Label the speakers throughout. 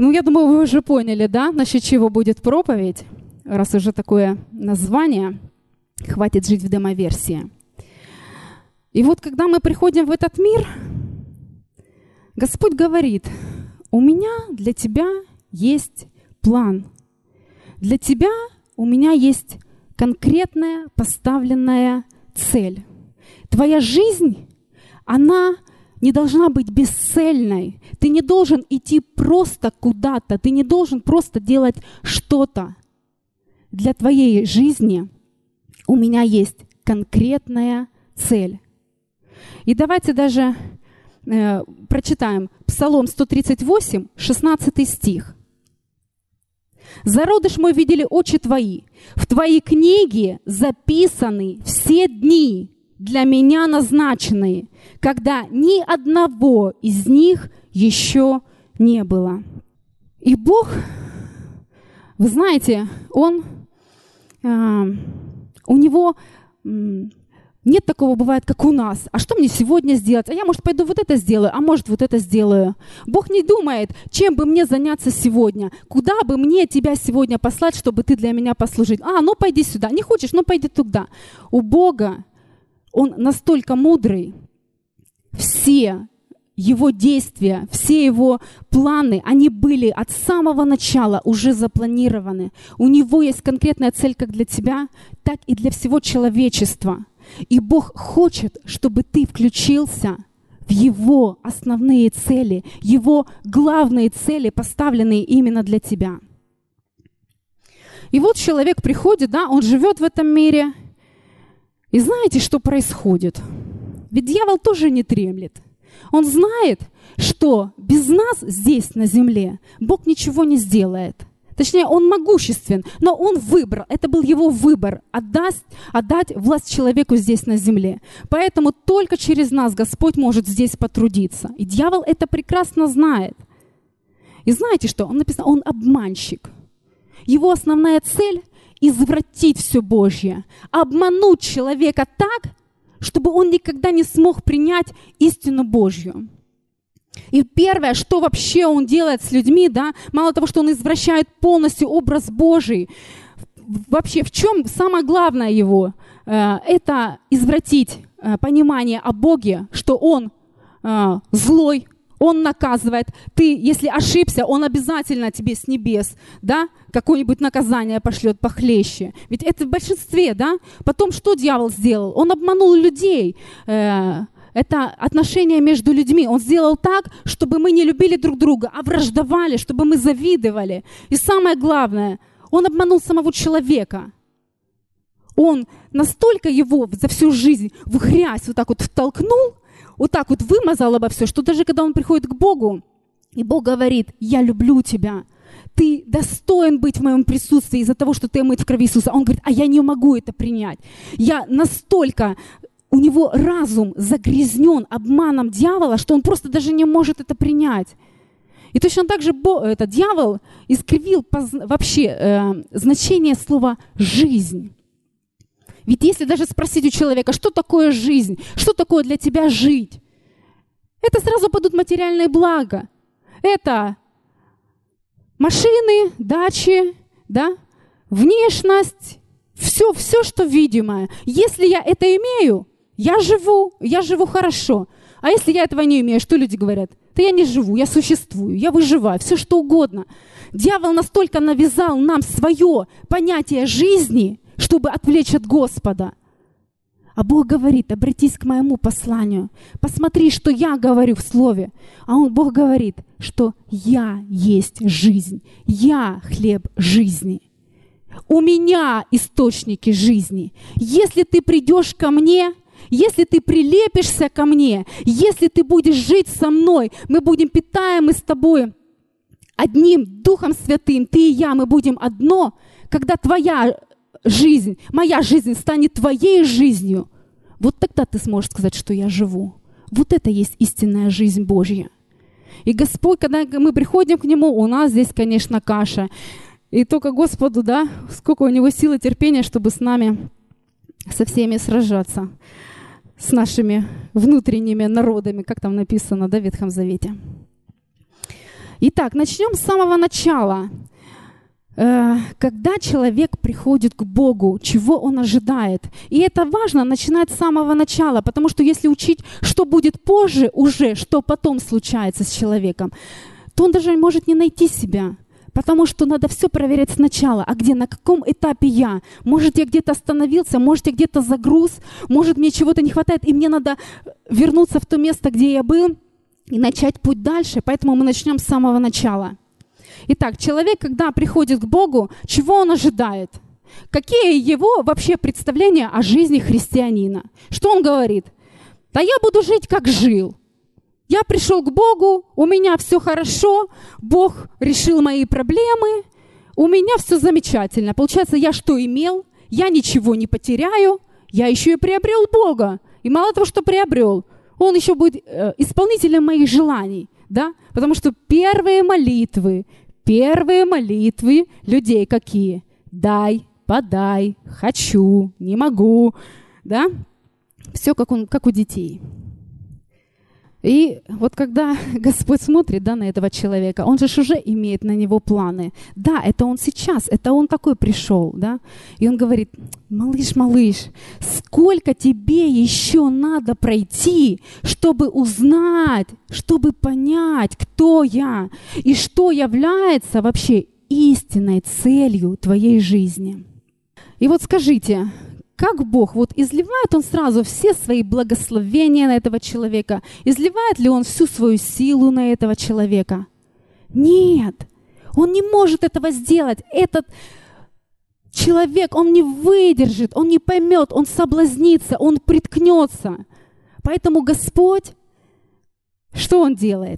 Speaker 1: Ну, я думаю, вы уже поняли, да, насчет чего будет проповедь, раз уже такое название. Хватит жить в демоверсии. И вот когда мы приходим в этот мир, Господь говорит: у меня для тебя есть план. Для тебя у меня есть конкретная поставленная цель. Твоя жизнь, она не должна быть бесцельной. Ты не должен идти просто куда-то. Ты не должен просто делать что-то. Для твоей жизни у меня есть конкретная цель. И давайте даже прочитаем Псалом 138, 16 стих. «Зародыш мой видели очи твои, в твоей книге записаны все дни, для меня назначенные, когда ни одного из них еще не было». И Бог, вы знаете, у Него нет такого, бывает, как у нас. А что мне сегодня сделать? А я, может, пойду вот это сделаю, а может, вот это сделаю. Бог не думает, чем бы мне заняться сегодня, куда бы мне тебя сегодня послать, чтобы ты для меня послужил. Ну пойди сюда. Не хочешь, ну пойди туда. У Бога, Он настолько мудрый. Все Его действия, все Его планы, они были от самого начала уже запланированы. У Него есть конкретная цель как для тебя, так и для всего человечества. И Бог хочет, чтобы ты включился в Его основные цели, Его главные цели, поставленные именно для тебя. И вот человек приходит, да, он живет в этом мире. И знаете, что происходит? Ведь дьявол тоже не дремлет. Он знает, что без нас здесь, на земле, Бог ничего не сделает. Точнее, Он могуществен, но Он выбрал, это был Его выбор, отдать власть человеку здесь, на земле. Поэтому только через нас Господь может здесь потрудиться. И дьявол это прекрасно знает. И знаете что? Он написано, он обманщик. Его основная цель — извратить все Божье, обмануть человека так, чтобы он никогда не смог принять истину Божью. И первое, что вообще он делает с людьми, да, мало того, что он извращает полностью образ Божий, вообще в чем самое главное его? Это извратить понимание о Боге, что Он злой, Он наказывает. Ты, если ошибся, Он обязательно тебе с небес, да, какое-нибудь наказание пошлет похлеще. Ведь это в большинстве, да. Потом что дьявол сделал? Он обманул людей. Это отношения между людьми. Он сделал так, чтобы мы не любили друг друга, а враждовали, чтобы мы завидовали. И самое главное, он обманул самого человека. Он настолько его за всю жизнь в грязь вот так вот втолкнул, вот так вот вымазал обо все, что даже когда он приходит к Богу, и Бог говорит: «Я люблю тебя, ты достоин быть в моем присутствии из-за того, что ты омыт в крови Иисуса». Он говорит: «А я не могу это принять. Я настолько...» У него разум загрязнен обманом дьявола, что он просто даже не может это принять. И точно так же этот дьявол искривил вообще значение слова «жизнь». Ведь если даже спросить у человека, что такое жизнь, что такое для тебя жить, это сразу будут материальные блага. Это машины, дачи, да, внешность, все, что видимое. Если я это имею, я живу хорошо. А если я этого не имею, что люди говорят? Да я не живу, я существую, я выживаю, все что угодно. Дьявол настолько навязал нам свое понятие жизни, чтобы отвлечь от Господа. А Бог говорит: обратись к моему посланию, посмотри, что я говорю в Слове. А Бог говорит, что я есть жизнь, я хлеб жизни. У меня источники жизни. Если ты придешь ко мне, если ты прилепишься ко мне, если ты будешь жить со мной, мы будем питаемы с тобой одним Духом Святым, ты и я, мы будем одно. Когда твоя жизнь, моя жизнь станет твоей жизнью, вот тогда ты сможешь сказать, что я живу. Вот это есть истинная жизнь Божья. И Господь, когда мы приходим к Нему, у нас здесь, конечно, каша. И только Господу, да, сколько у Него силы, терпения, чтобы с нами, со всеми сражаться, с нашими внутренними народами, как там написано, да, в Ветхом Завете. Итак, начнем с самого начала. Когда человек приходит к Богу, чего он ожидает? И это важно начинать с самого начала, потому что если учить, что будет позже уже, что потом случается с человеком, то он даже может не найти себя. Потому что надо все проверять сначала. А где, на каком этапе я? Может, я где-то остановился, может, я где-то загруз, может, мне чего-то не хватает, и мне надо вернуться в то место, где я был, и начать путь дальше. Поэтому мы начнем с самого начала. Итак, человек, когда приходит к Богу, чего он ожидает? Какие его вообще представления о жизни христианина? Что он говорит? Да я буду жить, как жил. Я пришел к Богу, у меня все хорошо, Бог решил мои проблемы, у меня все замечательно. Получается, я что имел? Я ничего не потеряю, я еще и приобрел Бога. И мало того, что приобрел, Он еще будет исполнителем моих желаний. Да? Потому что первые молитвы людей какие? Дай, подай, хочу, не могу. Да? Все как у детей. И вот когда Господь смотрит, да, на этого человека, Он же уже имеет на него планы. Да, это он сейчас, это он такой пришел, да. И Он говорит: малыш, сколько тебе еще надо пройти, чтобы узнать, чтобы понять, кто я и что является вообще истинной целью твоей жизни. И вот скажите, как Бог, вот изливает Он сразу все свои благословения на этого человека? Изливает ли Он всю свою силу на этого человека? Нет, Он не может этого сделать. Этот человек, он не выдержит, он не поймет, он соблазнится, он приткнется. Поэтому Господь, что Он делает?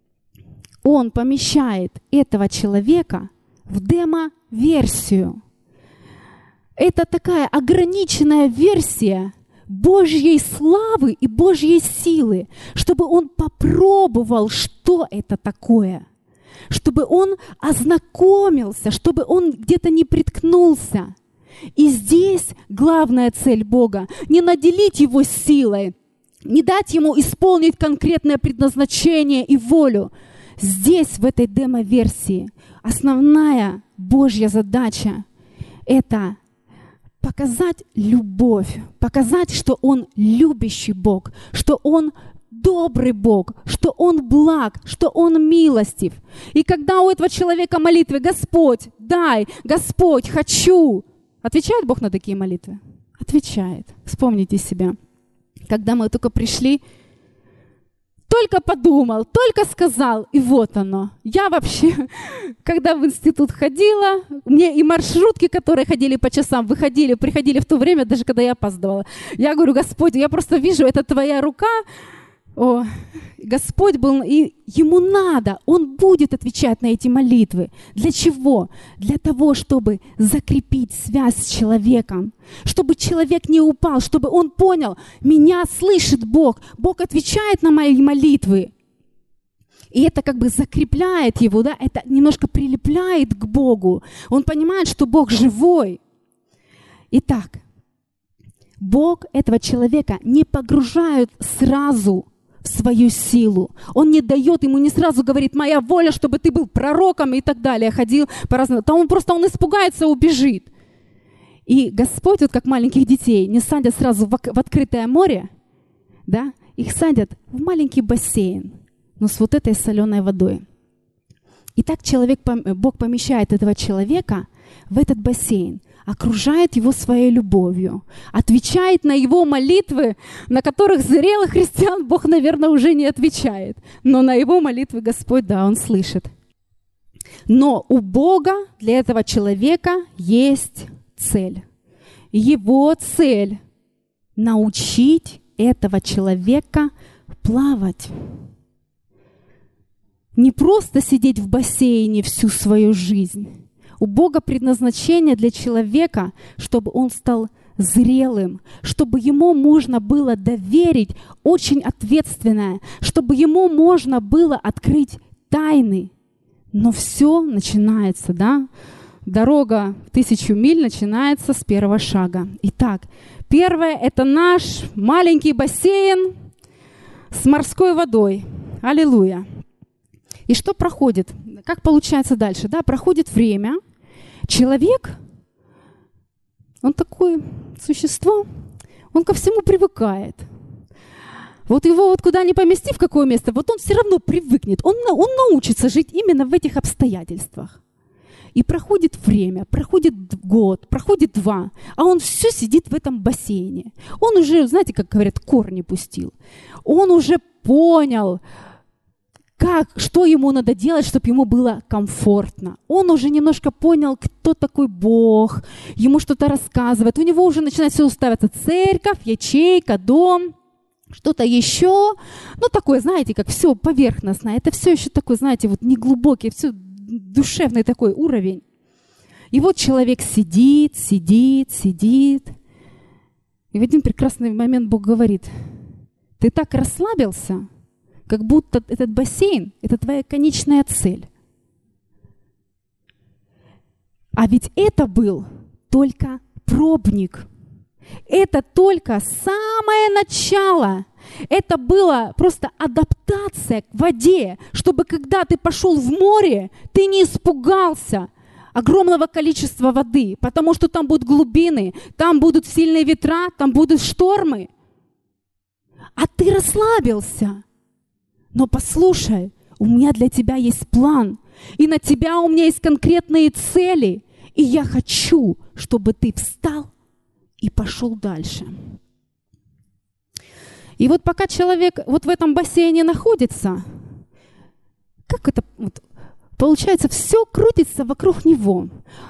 Speaker 1: Он помещает этого человека в демо-версию. Это такая ограниченная версия Божьей славы и Божьей силы, чтобы он попробовал, что это такое, чтобы он ознакомился, чтобы он где-то не приткнулся. И здесь главная цель Бога — не наделить его силой, не дать ему исполнить конкретное предназначение и волю. Здесь, в этой демо-версии, основная Божья задача — это показать любовь, показать, что Он любящий Бог, что Он добрый Бог, что Он благ, что Он милостив. И когда у этого человека молитвы: «Господь, дай, Господь, хочу», отвечает Бог на такие молитвы? Отвечает. Вспомните себя. Когда мы только пришли, только подумал, только сказал, и вот оно. Я вообще, когда в институт ходила, мне и маршрутки, которые ходили по часам, приходили в то время, даже когда я опаздывала. Я говорю: Господь, я просто вижу, это Твоя рука. О, Господь был, и Ему надо, Он будет отвечать на эти молитвы. Для чего? Для того, чтобы закрепить связь с человеком, чтобы человек не упал, чтобы он понял: меня слышит Бог, Бог отвечает на мои молитвы. И это как бы закрепляет его, да, это немножко прилепляет к Богу. Он понимает, что Бог живой. Итак, Бог этого человека не погружает сразу в свою силу. Он не дает ему, не сразу говорит: моя воля, чтобы ты был пророком и так далее, ходил по-разному. Там он испугается, убежит. И Господь, вот как маленьких детей, не садят сразу в открытое море, да? Их садят в маленький бассейн, но с вот этой соленой водой. И так Бог помещает этого человека в этот бассейн, окружает его своей любовью, отвечает на его молитвы, на которых зрелых христиан Бог, наверное, уже не отвечает. Но на его молитвы Господь, да, Он слышит. Но у Бога для этого человека есть цель. Его цель — научить этого человека плавать. Не просто сидеть в бассейне всю свою жизнь. У Бога предназначение для человека, чтобы он стал зрелым, чтобы ему можно было доверить очень ответственное, чтобы ему можно было открыть тайны. Но все начинается, да? Дорога в 1000 миль начинается с первого шага. Итак, первое — это наш маленький бассейн с морской водой. Аллилуйя. И что проходит? Как получается дальше? Да, проходит время, человек, он такое существо, он ко всему привыкает. Вот его вот куда ни помести, в какое место, вот он все равно привыкнет, он научится жить именно в этих обстоятельствах. И проходит время, проходит год, проходит 2, а он все сидит в этом бассейне. Он уже, знаете, как говорят, корни пустил. Он уже понял, что ему надо делать, чтобы ему было комфортно. Он уже немножко понял, кто такой Бог, ему что-то рассказывает. У него уже начинает все уставиться: церковь, ячейка, дом, что-то еще. Ну, такое, знаете, как все поверхностное. Это все еще такой, знаете, вот неглубокий, все душевный такой уровень. И вот человек сидит. И в один прекрасный момент Бог говорит: ты так расслабился, как будто этот бассейн — это твоя конечная цель. А ведь это был только пробник. Это только самое начало. Это была просто адаптация к воде, чтобы когда ты пошел в море, ты не испугался огромного количества воды, потому что там будут глубины, там будут сильные ветра, там будут штормы. А ты расслабился. Но послушай, у меня для тебя есть план, и на тебя у меня есть конкретные цели, и я хочу, чтобы ты встал и пошел дальше. И вот пока человек вот в этом бассейне находится, как это вот, получается, все крутится вокруг него.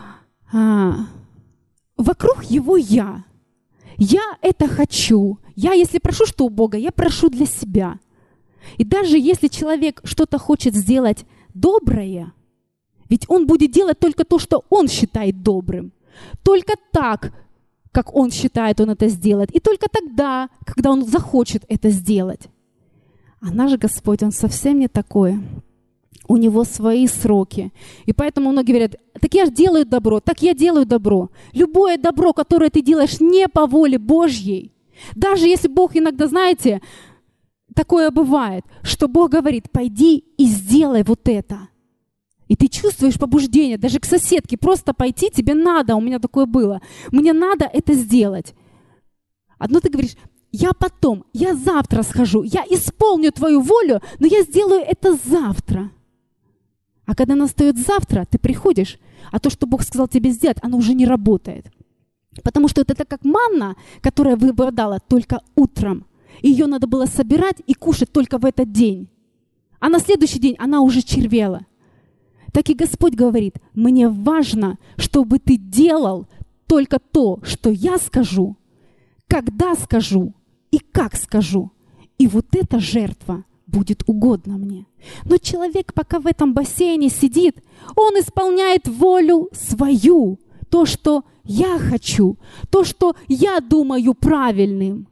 Speaker 1: Вокруг его я. Я это хочу. Я, если прошу что у Бога, я прошу для себя. И даже если человек что-то хочет сделать доброе, ведь он будет делать только то, что он считает добрым. Только так, как он считает, он это сделает. И только тогда, когда он захочет это сделать. А наш Господь, Он совсем не такой. У Него свои сроки. И поэтому многие говорят: так я же делаю добро, так я делаю добро. Любое добро, которое ты делаешь не по воле Божьей, даже если Бог иногда, знаете, такое бывает, что Бог говорит: пойди и сделай вот это. И ты чувствуешь побуждение, даже к соседке просто пойти тебе надо, у меня такое было, мне надо это сделать. Одно ты говоришь: я потом, я завтра схожу, я исполню твою волю, но я сделаю это завтра. А когда настает завтра, ты приходишь, а то, что Бог сказал тебе сделать, оно уже не работает. Потому что это как манна, которая выпадала только утром. Ее надо было собирать и кушать только в этот день. А на следующий день она уже червела. Так и Господь говорит: мне важно, чтобы ты делал только то, что я скажу, когда скажу и как скажу. И вот эта жертва будет угодна мне. Но человек, пока в этом бассейне сидит, он исполняет волю свою, то, что я хочу, то, что я думаю правильным.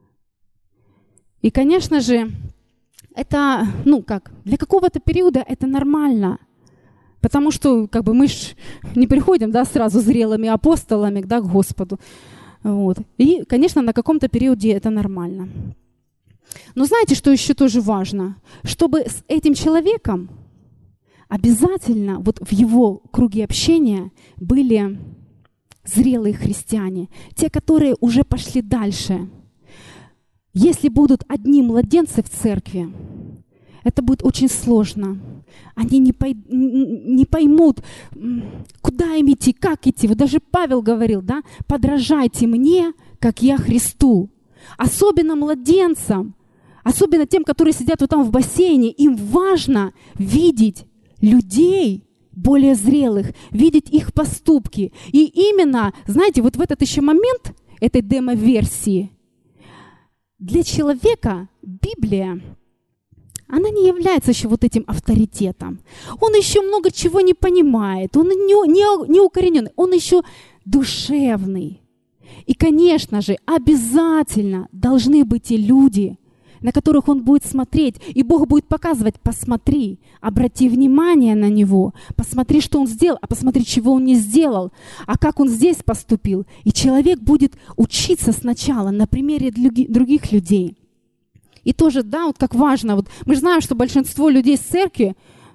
Speaker 1: И, конечно же, это, для какого-то периода это нормально. Потому что мы ж не приходим сразу зрелыми апостолами к Господу. Вот. И, конечно, на каком-то периоде это нормально. Но знаете, что еще тоже важно? Чтобы с этим человеком обязательно в его круге общения были зрелые христиане, те, которые уже пошли дальше. Если будут одни младенцы в церкви, это будет очень сложно. Они не поймут, куда им идти, как идти. Вот даже Павел говорил, подражайте мне, как я Христу. Особенно младенцам, особенно тем, которые сидят там в бассейне, им важно видеть людей более зрелых, видеть их поступки. И именно, знаете, в этот еще момент этой демо-версии для человека Библия, она не является еще этим авторитетом. Он еще много чего не понимает, он не укорененный, он еще душевный. И, конечно же, обязательно должны быть те люди, на которых он будет смотреть, и Бог будет показывать: посмотри, обрати внимание на него, посмотри, что он сделал, а посмотри, чего он не сделал, а как он здесь поступил. И человек будет учиться сначала на примере других людей. И тоже, как важно, мы же знаем, что большинство людей с церкви,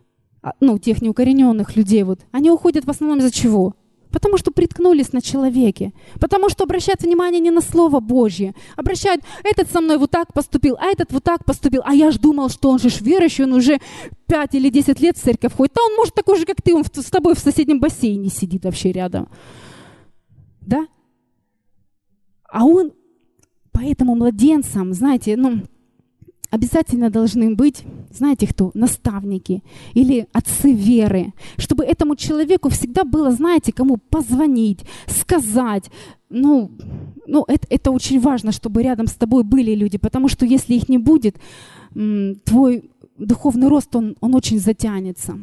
Speaker 1: тех неукорененных людей, они уходят в основном из-за чего? Потому что приткнулись на человеке. Потому что обращают внимание не на Слово Божье. Обращают, этот со мной вот так поступил, а этот вот так поступил. А я ж думал, что он же верующий, он уже 5 или 10 лет в церковь ходит. А он может такой же, как ты, он с тобой в соседнем бассейне сидит вообще рядом. Да? А он, поэтому младенцам, знаете, обязательно должны быть, знаете кто, наставники или отцы веры, чтобы этому человеку всегда было, знаете, кому позвонить, сказать. Это очень важно, чтобы рядом с тобой были люди, потому что если их не будет, твой духовный рост, он очень затянется.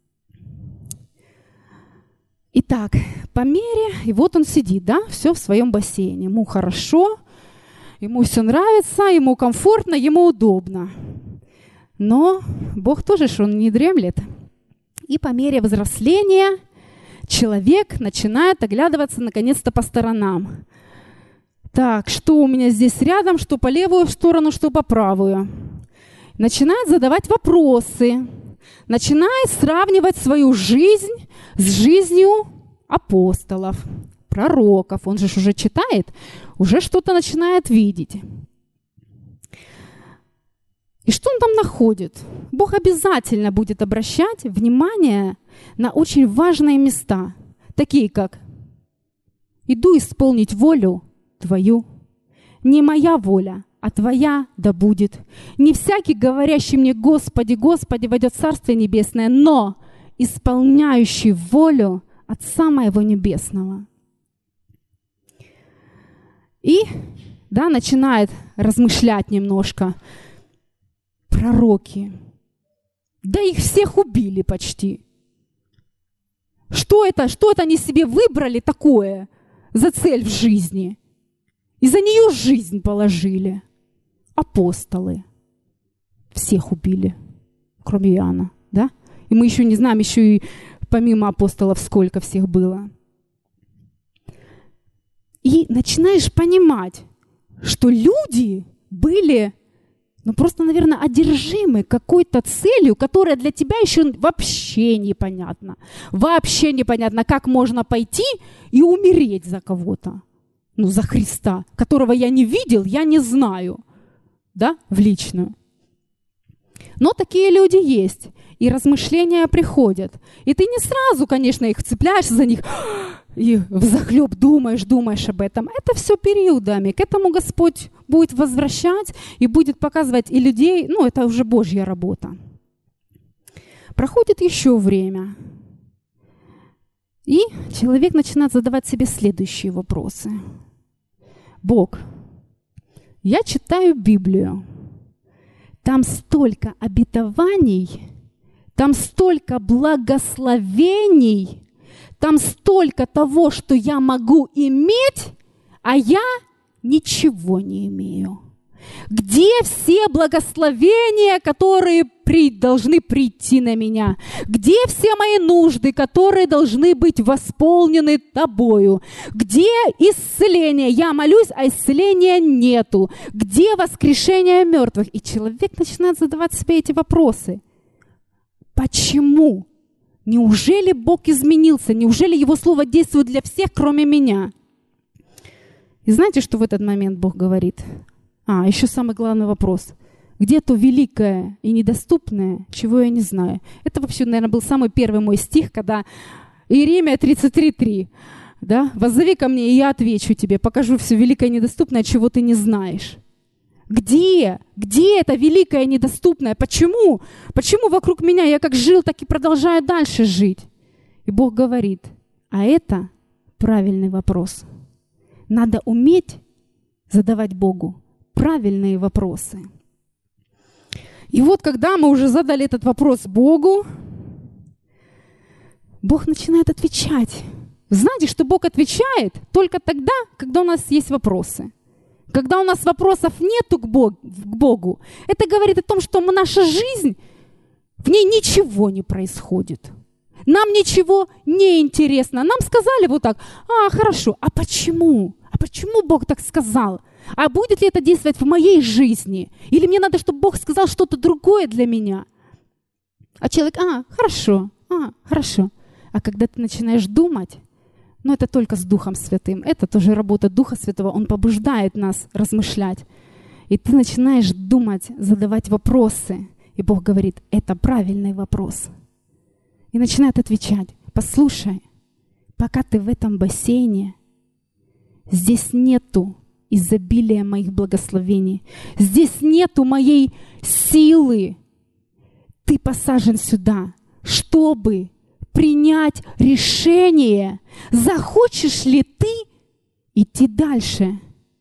Speaker 1: Итак, по мере, и вот он сидит, да, все в своем бассейне, ему хорошо, ему все нравится, ему комфортно, ему удобно. Но Бог тоже, что он не дремлет. И по мере взросления человек начинает оглядываться наконец-то по сторонам. Так, что у меня здесь рядом, что по левую сторону, что по правую. Начинает задавать вопросы, начинает сравнивать свою жизнь с жизнью апостолов, пророков. Он же уже читает, уже что-то начинает видеть. И что он там находит? Бог обязательно будет обращать внимание на очень важные места, такие как «Иду исполнить волю Твою, не моя воля, а Твоя да будет. Не всякий, говорящий мне Господи, Господи, войдет в Царствие Небесное, но исполняющий волю Отца Моего Небесного». И начинает размышлять немножко. Пророки. Да их всех убили почти. Что это они себе выбрали такое за цель в жизни? И за нее жизнь положили. Апостолы. Всех убили, кроме Иоанна, да? И мы еще не знаем, еще и помимо апостолов сколько всех было. И начинаешь понимать, что люди были, просто, наверное, одержимы какой-то целью, которая для тебя еще вообще непонятна. Вообще непонятно, как можно пойти и умереть за кого-то. За Христа, которого я не видел, я не знаю, да, в личную. Но такие люди есть, и размышления приходят. И ты не сразу, конечно, их цепляешься за них, и взахлеб думаешь об этом. Это все периодами. К этому Господь будет возвращать и будет показывать и людей, это уже Божья работа. Проходит еще время. И человек начинает задавать себе следующие вопросы. Бог, я читаю Библию. Там столько обетований, там столько благословений, там столько того, что я могу иметь, а я ничего не имею. Где все благословения, которые должны прийти на меня? Где все мои нужды, которые должны быть восполнены Тобою? Где исцеление? Я молюсь, а исцеления нету. Где воскрешение мертвых? И человек начинает задавать себе эти вопросы. Почему? Неужели Бог изменился? Неужели Его Слово действует для всех, кроме меня? И знаете, что в этот момент Бог говорит? Еще самый главный вопрос. Где то великое и недоступное, чего я не знаю? Это вообще, наверное, был самый первый мой стих, когда Иеремия 33:3. Да? «Воззови ко мне, и я отвечу тебе, покажу все великое и недоступное, чего ты не знаешь». Где? Где это великое и недоступное? Почему? Почему вокруг меня я как жил, так и продолжаю дальше жить? И Бог говорит, а это правильный вопрос. Надо уметь задавать Богу правильные вопросы. И вот когда мы уже задали этот вопрос Богу, Бог начинает отвечать. Знаете, что Бог отвечает только тогда, когда у нас есть вопросы. Когда у нас вопросов нету к Богу, это говорит о том, что наша жизнь, в ней ничего не происходит. Нам ничего не интересно. Нам сказали вот так, хорошо, а почему? А почему Бог так сказал? А будет ли это действовать в моей жизни? Или мне надо, чтобы Бог сказал что-то другое для меня? А человек, хорошо. А когда ты начинаешь думать, это только с Духом Святым. Это тоже работа Духа Святого. Он побуждает нас размышлять. И ты начинаешь думать, задавать вопросы. И Бог говорит, это правильный вопрос. И начинает отвечать, послушай, пока ты в этом бассейне, здесь нету изобилия моих благословений. Здесь нету моей силы. Ты посажен сюда, чтобы принять решение, захочешь ли ты идти дальше.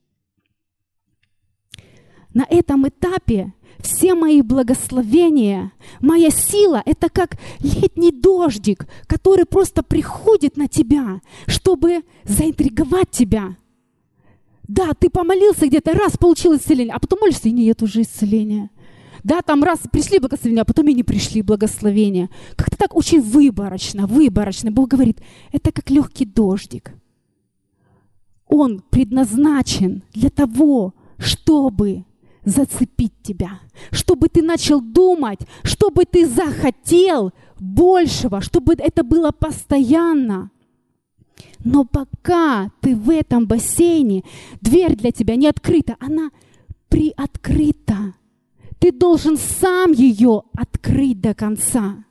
Speaker 1: На этом этапе все мои благословения, моя сила — это как летний дождик, который просто приходит на тебя, чтобы заинтриговать тебя. Да, ты помолился где-то, раз, получил исцеление, а потом молишься, и нет уже исцеления. Да, там раз пришли благословения, а потом и не пришли благословения. Как-то так очень выборочно. Бог говорит, это как легкий дождик. Он предназначен для того, чтобы зацепить тебя, чтобы ты начал думать, чтобы ты захотел большего, чтобы это было постоянно. Но пока ты в этом бассейне, дверь для тебя не открыта, она приоткрыта. Ты должен сам ее открыть до конца.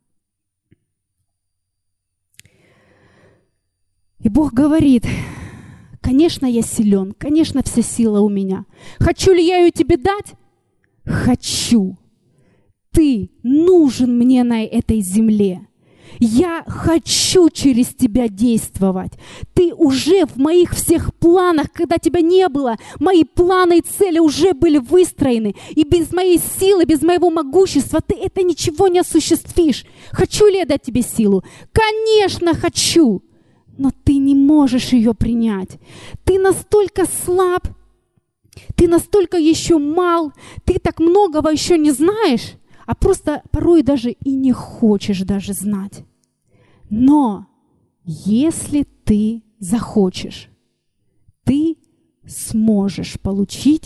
Speaker 1: И Бог говорит, конечно, я силен, конечно, вся сила у меня. Хочу ли я ее тебе дать? Хочу. Ты нужен мне на этой земле. Я хочу через тебя действовать. Ты уже в моих всех планах, когда тебя не было, мои планы и цели уже были выстроены. И без моей силы, без моего могущества ты это ничего не осуществишь. Хочу ли я дать тебе силу? Конечно, хочу. Но ты не можешь ее принять. Ты настолько слаб, ты настолько еще мал, ты так многого еще не знаешь, а просто порой даже и не хочешь даже знать. Но если ты захочешь, ты сможешь получить.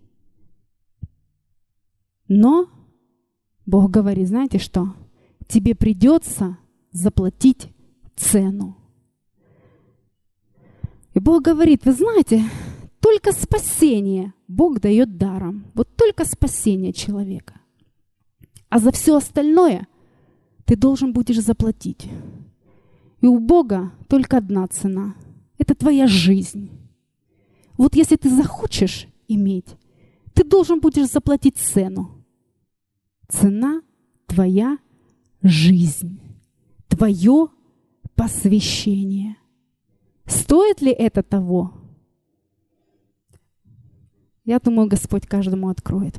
Speaker 1: Но Бог говорит, знаете что? Тебе придется заплатить цену. И Бог говорит, вы знаете, только спасение Бог дает даром. Вот только спасение человека. А за все остальное ты должен будешь заплатить. И у Бога только одна цена. Это твоя жизнь. Вот если ты захочешь иметь, ты должен будешь заплатить цену. Цена — твоя жизнь, твое посвящение. Стоит ли это того? Я думаю, Господь каждому откроет.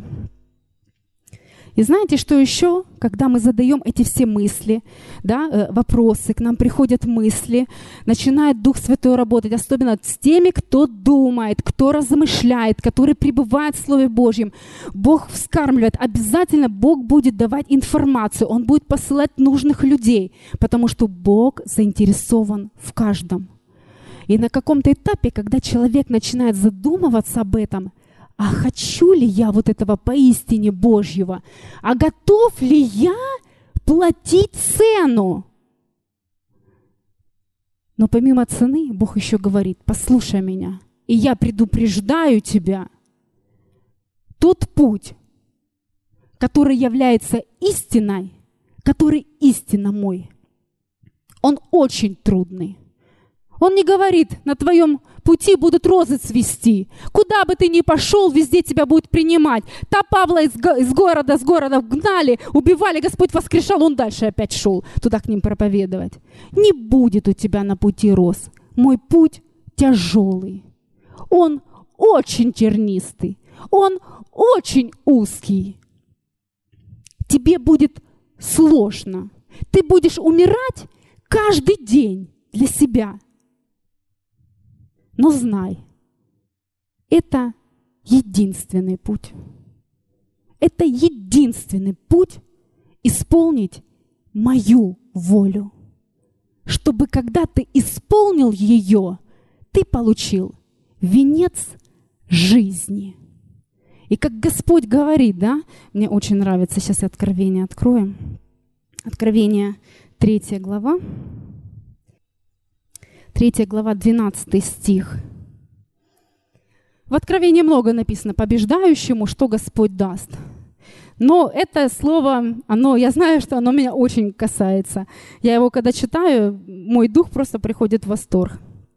Speaker 1: И знаете, что еще? Когда мы задаем эти все мысли, да, вопросы, к нам приходят мысли, начинает Дух Святой работать, особенно с теми, кто думает, кто размышляет, который пребывает в Слове Божьем. Бог вскармливает. Обязательно Бог будет давать информацию, Он будет посылать нужных людей, потому что Бог заинтересован в каждом. И на каком-то этапе, когда человек начинает задумываться об этом, а хочу ли я вот этого поистине Божьего? А готов ли я платить цену? Но помимо цены, Бог еще говорит, послушай меня, и я предупреждаю тебя, тот путь, который является истиной, который истинно мой, он очень трудный. Он не говорит, на твоем пути будут розы цвести. Куда бы ты ни пошел, везде тебя будут принимать. Та Павла из города гнали, убивали, Господь воскрешал, он дальше опять шел туда к ним проповедовать. Не будет у тебя на пути роз. Мой путь тяжелый. Он очень тернистый. Он очень узкий. Тебе будет сложно. Ты будешь умирать каждый день для себя. Но знай, это единственный путь. Это единственный путь исполнить мою волю. Чтобы когда ты исполнил ее, ты получил венец жизни. И как Господь говорит, да, мне очень нравится, сейчас Откровение откроем. Откровение 3 глава. 3 глава, 12 стих. В Откровении много написано: побеждающему, что Господь даст. Но это слово, я знаю, что оно меня очень касается. Я его, когда читаю, мой дух просто приходит в восторг.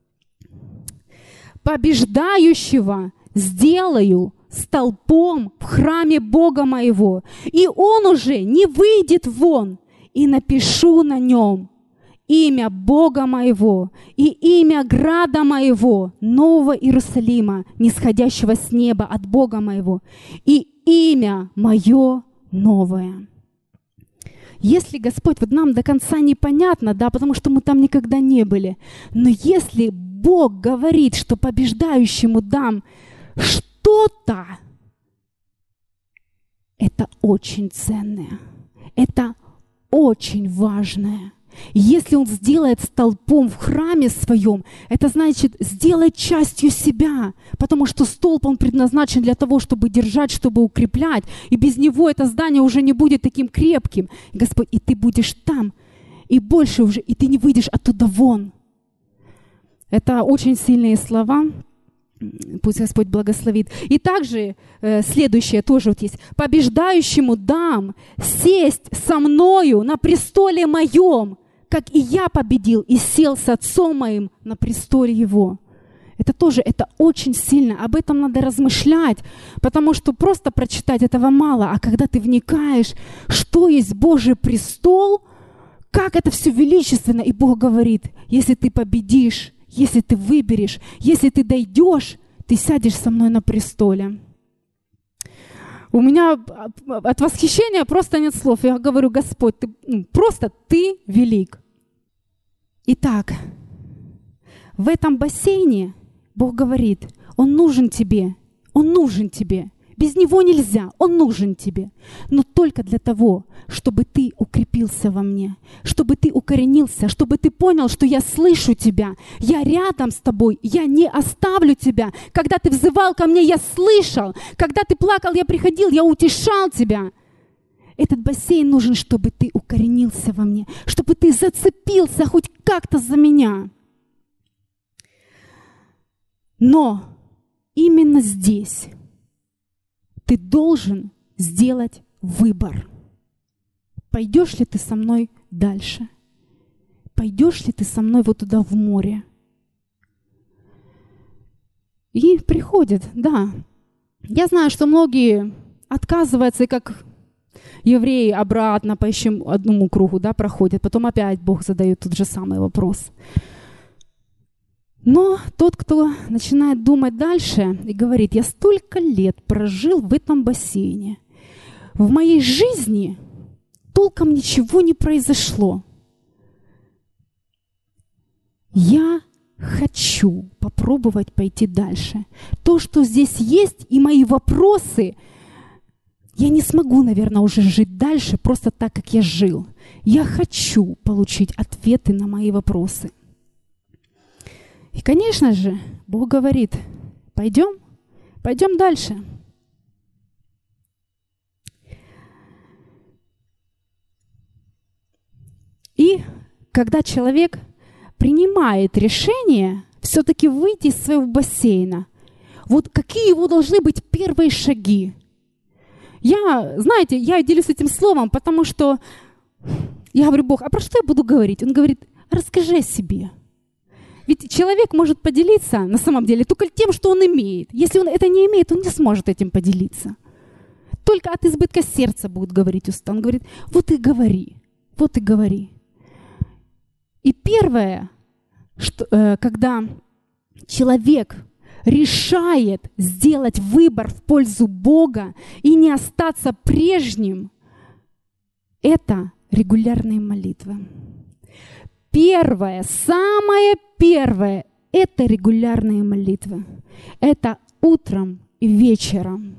Speaker 1: Побеждающего сделаю столпом в храме Бога моего, и он уже не выйдет вон, и напишу на нем имя Бога моего и имя града моего, Нового Иерусалима, нисходящего с неба от Бога моего, и имя мое новое. Если Господь, вот нам до конца непонятно, да, потому что мы там никогда не были, но если Бог говорит, что побеждающему дам что-то, это очень ценное, это очень важное. Если Он сделает столпом в храме своем, это значит сделать частью себя, потому что столб, он предназначен для того, чтобы держать, чтобы укреплять, и без него это здание уже не будет таким крепким. Господь, и ты будешь там, и больше уже, и ты не выйдешь оттуда вон. Это очень сильные слова. Пусть Господь благословит. И также следующее тоже вот есть. Побеждающему дам сесть со мною на престоле моем, как и я победил и сел с отцом моим на престоле его. Это тоже, это очень сильно. Об этом надо размышлять, потому что просто прочитать этого мало. А когда ты вникаешь, что есть Божий престол, как это все величественно. И Бог говорит, если ты победишь, если ты выберешь, если ты дойдешь, ты сядешь со мной на престоле. У меня от восхищения просто нет слов. Я говорю: Господь, ты велик. Итак, в этом бассейне Бог говорит, Он нужен тебе, Он нужен тебе. Без Него нельзя, Он нужен тебе. Но только для того, чтобы ты укрепился во мне, чтобы ты укоренился, чтобы ты понял, что я слышу тебя, я рядом с тобой, я не оставлю тебя. Когда ты взывал ко мне, я слышал. Когда ты плакал, я приходил, я утешал тебя. Этот бассейн нужен, чтобы ты укоренился во мне, чтобы ты зацепился хоть как-то за меня. Но именно здесь ты должен сделать выбор. Пойдешь ли ты со мной дальше? Пойдешь ли ты со мной вот туда в море? И приходит, да. Я знаю, что многие отказываются, и как евреи обратно по еще одному кругу, да, проходят. Потом опять Бог задает тот же самый вопрос. Но тот, кто начинает думать дальше и говорит: я столько лет прожил в этом бассейне, в моей жизни толком ничего не произошло. Я хочу попробовать пойти дальше. То, что здесь есть, и мои вопросы, я не смогу, наверное, уже жить дальше просто так, как я жил. Я хочу получить ответы на мои вопросы. И, конечно же, Бог говорит: пойдем дальше. И когда человек принимает решение все-таки выйти из своего бассейна, вот какие его должны быть первые шаги? Я делюсь этим словом, потому что я говорю: Бог, а про что я буду говорить? Он говорит: расскажи о себе. Ведь человек может поделиться на самом деле только тем, что он имеет. Если он это не имеет, он не сможет этим поделиться. Только от избытка сердца будет говорить уста. Он говорит: вот и говори, вот и говори. И первое, когда человек решает сделать выбор в пользу Бога и не остаться прежним, это регулярные молитвы. Самое первое — это регулярные молитвы. Это утром и вечером.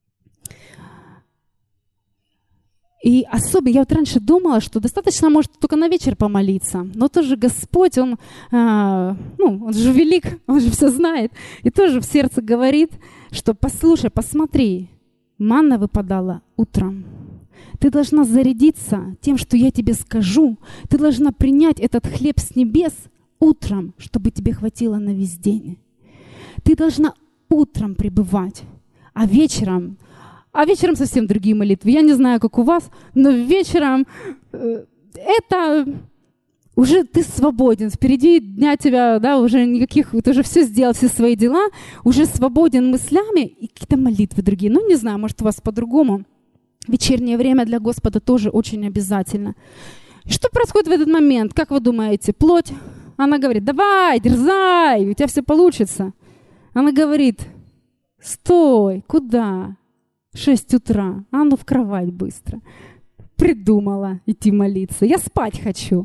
Speaker 1: И особенно, я вот раньше думала, что достаточно, может, только на вечер помолиться. Но тоже Господь, Он же велик, Он же все знает. И тоже в сердце говорит, что послушай, посмотри, манна выпадала утром. Ты должна зарядиться тем, что я тебе скажу. Ты должна принять этот хлеб с небес утром, чтобы тебе хватило на весь день. Ты должна утром пребывать, а вечером совсем другие молитвы. Я не знаю, как у вас, но вечером это уже ты свободен. Впереди дня тебя, да, уже никаких, ты уже все сделал, все свои дела, уже свободен мыслями и какие-то молитвы другие. Ну, не знаю, может, у вас по-другому. Вечернее время для Господа тоже очень обязательно. И что происходит в этот момент? Как вы думаете? Плоть, она говорит: давай, дерзай, у тебя все получится. Она говорит: стой, куда? 6 утра, а ну в кровать быстро. Придумала идти молиться. Я спать хочу.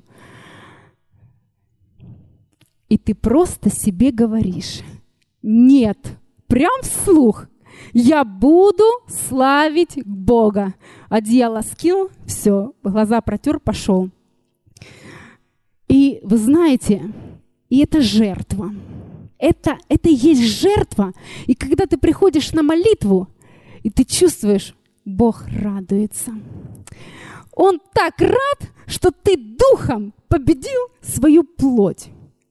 Speaker 1: И ты просто себе говоришь: нет, прям вслух. Я буду славить Бога. Одеяло скинул, все, глаза протер, пошел. И вы знаете, и это жертва. Это и есть жертва. И когда ты приходишь на молитву, и ты чувствуешь, Бог радуется. Он так рад, что ты духом победил свою плоть.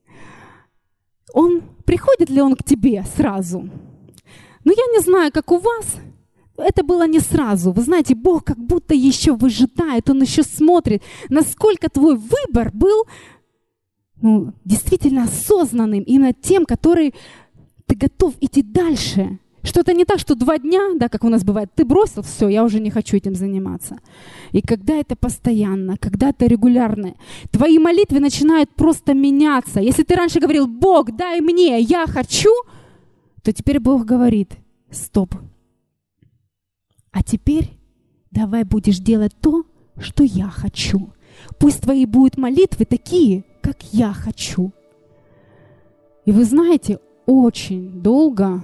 Speaker 1: Приходит ли он к тебе сразу? Но я не знаю, как у вас, это было не сразу. Вы знаете, Бог как будто еще выжидает, Он еще смотрит, насколько твой выбор был действительно осознанным, именно тем, который ты готов идти дальше. Что это не так, что 2 дня, да, как у нас бывает, ты бросил, все, я уже не хочу этим заниматься. И когда это постоянно, когда это регулярно, твои молитвы начинают просто меняться. Если ты раньше говорил: Бог, дай мне, я хочу, то теперь Бог говорит: стоп. А теперь давай будешь делать то, что я хочу. Пусть твои будут молитвы такие, как я хочу. И вы знаете, очень долго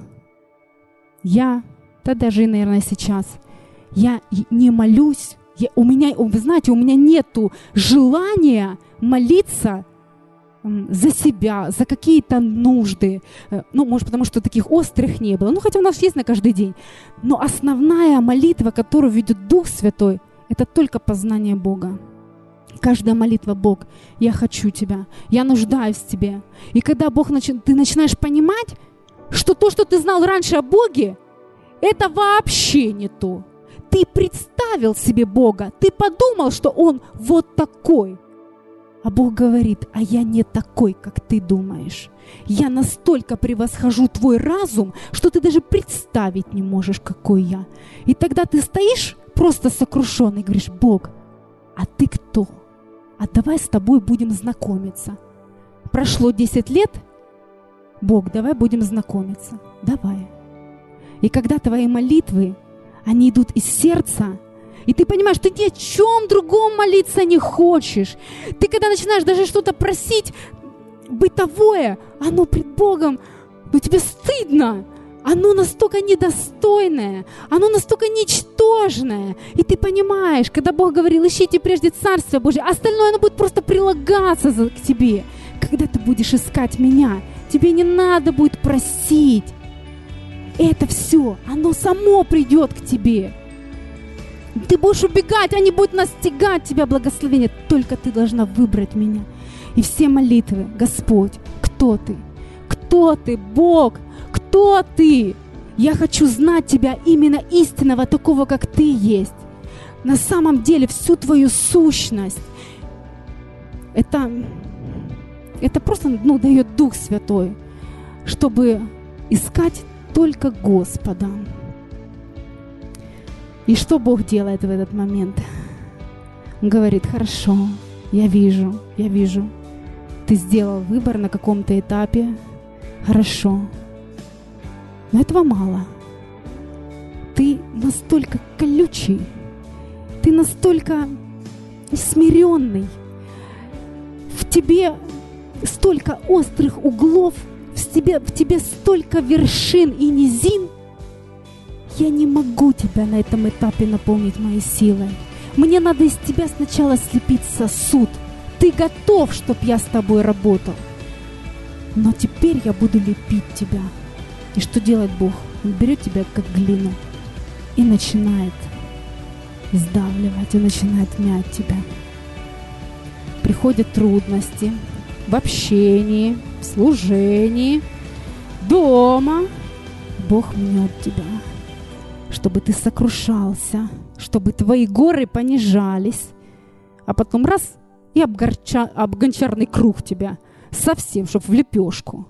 Speaker 1: даже, наверное, сейчас, я не молюсь. Вы знаете, у меня нету желания молиться за себя, за какие-то нужды. Может, потому что таких острых не было. Хотя у нас есть на каждый день. Но основная молитва, которую ведет Дух Святой, это только познание Бога. Каждая молитва: Бог, я хочу Тебя, я нуждаюсь в Тебе. И когда ты начинаешь понимать, что то, что ты знал раньше о Боге, это вообще не то. Ты представил себе Бога, ты подумал, что Он вот такой. А Бог говорит: а я не такой, как ты думаешь. Я настолько превосхожу твой разум, что ты даже представить не можешь, какой я. И тогда ты стоишь просто сокрушенный и говоришь: Бог, а ты кто? А давай с тобой будем знакомиться. Прошло 10 лет, Бог, давай будем знакомиться. Давай. И когда твои молитвы, они идут из сердца, и ты понимаешь, что ты ни о чем другом молиться не хочешь. Ты когда начинаешь даже что-то просить бытовое, оно пред Богом, тебе стыдно. Оно настолько недостойное, оно настолько ничтожное. И ты понимаешь, когда Бог говорил: ищите прежде Царствие Божие, остальное оно будет просто прилагаться к тебе. Когда ты будешь искать Меня, тебе не надо будет просить. Это все, оно само придет к тебе. Ты будешь убегать, они будут настигать тебя благословение. Только ты должна выбрать Меня. И все молитвы: Господь, кто Ты? Кто Ты, Бог? Кто Ты? Я хочу знать Тебя именно истинного, такого, как Ты есть. На самом деле всю Твою сущность. Это просто дает Дух Святой, чтобы искать только Господа. И что Бог делает в этот момент? Он говорит: хорошо, я вижу, ты сделал выбор на каком-то этапе, хорошо, но этого мало. Ты настолько колючий, ты настолько смиренный, в тебе столько острых углов, в тебе столько вершин и низин. Я не могу тебя на этом этапе наполнить моей силой. Мне надо из тебя сначала слепить сосуд. Ты готов, чтоб я с тобой работал. Но теперь я буду лепить тебя. И что делает Бог? Он берет тебя как глину и начинает сдавливать и начинает мять тебя. Приходят трудности в общении, в служении, дома. Бог мнет тебя, чтобы ты сокрушался, чтобы твои горы понижались, а потом раз и об гончарный круг тебя совсем, чтоб в лепешку.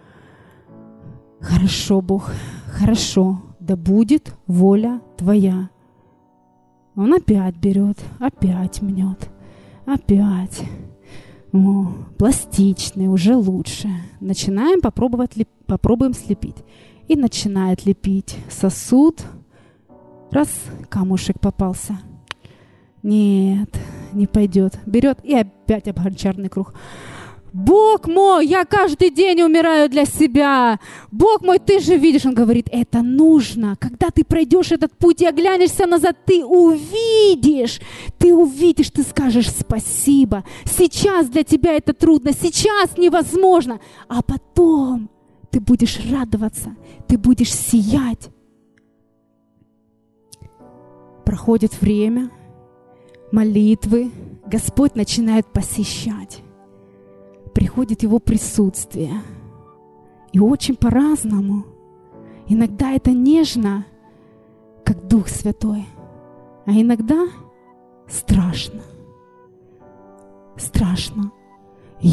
Speaker 1: Хорошо, Бог, хорошо, да будет воля Твоя. Он опять берет, опять мнет, опять. О, пластичный, уже лучше. Начинаем попробуем слепить. И начинает лепить сосуд. Раз, камушек попался. Нет, не пойдет. Берет и опять об гончарный круг. Бог мой, я каждый день умираю для себя. Бог мой, ты же видишь. Он говорит, это нужно. Когда ты пройдешь этот путь и оглянешься назад, ты увидишь, ты скажешь спасибо. Сейчас для тебя это трудно, сейчас невозможно. А потом ты будешь радоваться, ты будешь сиять. Проходит время, молитвы, Господь начинает посещать. Приходит Его присутствие. И очень по-разному. Иногда это нежно, как Дух Святой, а иногда страшно. Страшно. И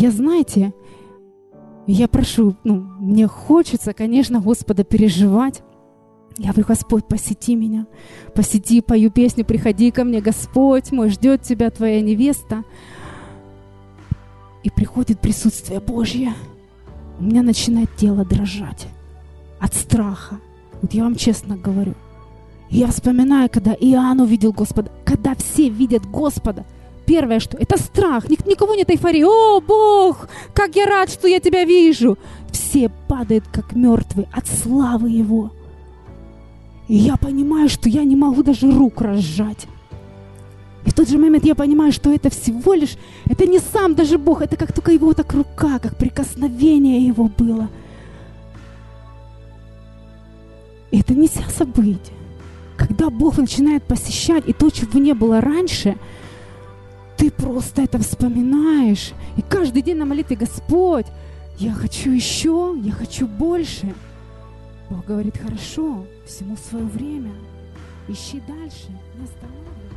Speaker 1: я прошу, мне хочется, конечно, Господа переживать. Я говорю, Господь, посети меня, посети, пою песню, приходи ко мне, Господь мой, ждет тебя твоя невеста. И приходит присутствие Божье. У меня начинает тело дрожать от страха. Вот я вам честно говорю. Я вспоминаю, когда Иоанн увидел Господа, когда все видят Господа, первое, что это страх, никого нет эйфории. О, Бог, как я рад, что я тебя вижу. Все падают, как мертвые, от славы Его. И я понимаю, что я не могу даже рук разжать. И в тот же момент я понимаю, что это всего лишь, это не сам даже Бог, это как только Его так рука, как прикосновение Его было. И это нельзя забыть. Когда Бог начинает посещать, и то, чего не было раньше, ты просто это вспоминаешь. И каждый день на молитве, Господь, я хочу еще, я хочу больше. Бог говорит, хорошо, всему свое время. Ищи дальше, не останавливайся.